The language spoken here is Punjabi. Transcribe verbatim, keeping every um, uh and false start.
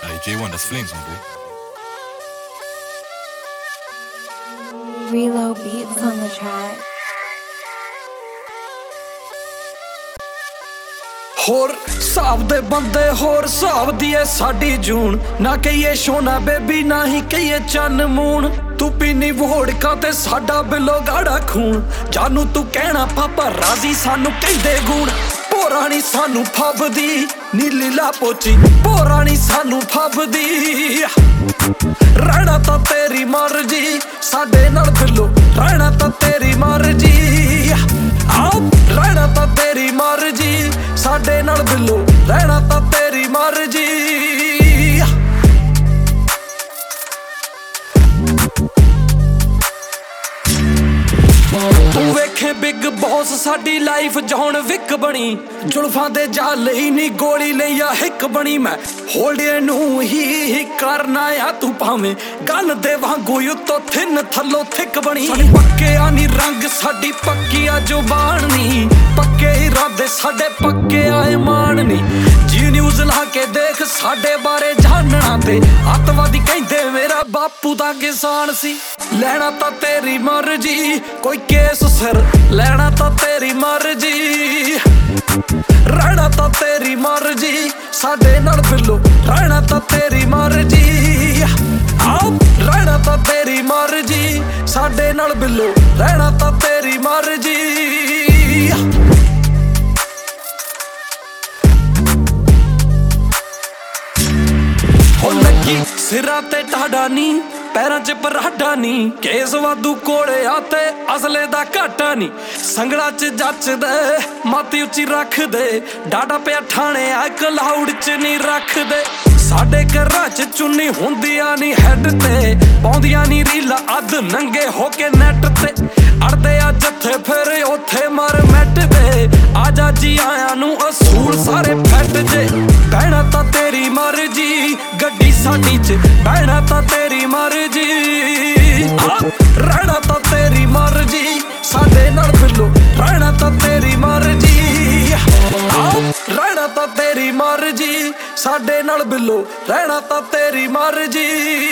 Hey, J one, that's flames, my boy. Reload beats on the track. ਹੋਰ ਹਿਸਾਬ ਦੇ ਬੰਦੇ ਹੋਰ ਹਿਸਾਬ ਦੀ ਏ ਸਾਡੀ ਜੂਨ ਨਾ ਕਹੀਏ ਸੋਨਾ ਬੇਬੀ ਨਾ ਹੀ ਕਹੀਏ ਚੰਨ ਮੂਣ ਤੂੰ ਪੀਨੀ ਵੋੜਕਾ ਤੇ ਸਾਡਾ ਬਿੱਲੋ ਗਾੜਾ ਖੂਨ ਜਾਨੂ ਤੂੰ ਕਹਿਣਾ ਪਾਪਾ ਰਾਜ਼ੀ ਸਾਨੂੰ ਕਹਿੰਦੇ ਗੂਣ ਪੋਰਾਣੀ ਸਾਨੂੰ ਫੱਬਦੀ ਨੀਲੀ ਲਾ ਪੋਚੀ ਪੋਰਾਣੀ ਸਾਨੂੰ ਫੱਬਦੀ ਰਹਿਣਾ ਤਾਂ ਤੇਰੀ ਮਰਜ਼ੀ ਸਾਡੇ ਨਾਲ ਬਿੱਲੋ ਰਹਿਣਾ ਤਾਂ ਤੇਰੀ ਮਰਜ਼ੀ ਆਓ ਰਹਿਣਾ ਤਾਂ ਤੇਰੀ ਮਰਜ਼ੀ ਸਾਡੇ ਨਾਲ ਬਿੱਲੋ ਰਹਿਣਾ ਤਾਂ ਤੇਰੀ ਮਰਜ਼ੀ ਤੂੰ ਵੇਖੇ ਬਿੱਗ ਬੌਸ ਸਾਡੀ ਲਾਈਫ ਜੌਨ ਵਿਕ ਬਣੀ ਜ਼ੁਲਫਾਂ ਦੇ ਜਾਲ ਲਈ ਨੀ ਗੋਲੀ ਲਈ ਆ ਹਿੱਕ ਬਣੀ ਮੈਂ ਹੋਲਡੇ ਨੂੰ ਹੀ ਕਰਨਾ ਆ ਤੂੰ ਭਾਵੇਂ ਗਨ ਦੇ ਵਾਂਗੂ ਉੱਤੋਂ ਥਿੰਨ ਥੱਲੋਂ ਥਿੱਕ ਬਣੀ ਪੱਕਿਆ ਨੀ ਰੰਗ ਸਾਡੀ ਪੱਕੀ ਆ ਜ਼ੁਬਾਨ ਨੀ ਪੱਕੇ ਇਰਾਦੇ ਸਾਡੇ ਪੱਕੇ ਆਏ ਮਾਣ ਨੀ ਜੀ ਨਿਊਜ਼ ਲਾ ਕੇ ਦੇਖ ਸਾਡੇ ਬਾਰੇ ਜਾਣਨਾ ਤੇ ਅੱਤਵਾਦੀ ਕਹਿੰਦੇ ਮੇਰਾ ਬਾਪੂ ਦਾ ਕਿਸਾਨ ਸੀ ਲੈਣਾ ਤਾਂ ਤੇਰੀ ਮਰਜ਼ੀ ਕੋਈ ਕੇਸ ਸਿਰ ਲੈਣਾ ਤਾਂ ਤੇਰੀ ਮਰਜ਼ੀ ਰਹਿਣਾ ਤਾਂ ਤੇਰੀ ਮਰਜ਼ੀ ਸਾਡੇ ਨਾਲ ਬਿੱਲੋ ਰਹਿਣਾ ਤਾਂ ਤੇਰੀ ਮਰਜ਼ੀ ਆਓ ਰਹਿਣਾ ਤਾਂ ਤੇਰੀ ਮਰਜ਼ੀ ਸਾਡੇ ਨਾਲ ਬਿੱਲੋ ਰਹਿਣਾ ਤਾਂ ਤੇਰੀ ਮਰਜ਼ੀ ਹੋ ਲੱਗੀ ਸਿਰਾਂ ਤੇ ਟਾਡਾ ਨੀ ਪੈਰਾਂ 'ਚ ਪਰਾਡਾ ਨੀ ਕੇਸ ਵਾਧੂ ਕੋਲੇ ਆ ਤੇ ਅਸਲੇ ਦਾ ਘਾਟਾ ਨੀ ਸੰਗੜਾ 'ਚ ਜੱਚਦੇ ਮਾਤੀ ਉੱਚੀ ਰੱਖਦੇ ਡਾਡਾ ਪਿਆ ਠਾਣੇ ਆ ਕਲਾਊਡ 'ਚ ਨੀ ਰੱਖਦੇ ਸਾਡੇ ਘਰਾਂ 'ਚ ਚੁੰਨੀ ਹੁੰਦੀਆਂ ਨੀ ਹੈਡ ਤੇ ਪਾਉਂਦੀਆਂ ਨੀ ਰੀਲਾ ਅੱਧ ਨੰਗੇ ਹੋ ਕੇ ਨੈਟ ਤੇ ਅੜਦੇ ਆ ਜੱਥੇ ਫਿਰ ਉੱਥੇ ਮਰ ਮੈਟ ਦੇ ਆ ਜਾ ਜੀ ਆਇਆਂ ਨੂੰ ਅਸੂਲ ਸਾਰੇ ਫੈਟ ਜੇ ਬਹਿਣਾ ਤਾਂ ਤੇਰੀ ਮਰਜ਼ੀ ਗੱਡੀ ਸਾਡੀ 'ਚ ਬਹਿਣਾ ਤਾਂ ਤੇਰੀ ਮਰਜ਼ੀ ਰਹਿਣਾ ਤਾਂ ਤੇਰੀ ਮਰਜ਼ੀ ਸਾਡੇ ਨਾਲ ਬਿੱਲੋ ਰਹਿਣਾ ਤਾਂ ਤੇਰੀ ਮਰਜ਼ੀ ਰਹਿਣਾ ਤਾਂ ਤੇਰੀ ਮਰਜ਼ੀ ਸਾਡੇ ਨਾਲ ਬਿੱਲੋ ਰਹਿਣਾ ਤਾਂ ਤੇਰੀ ਮਰਜ਼ੀ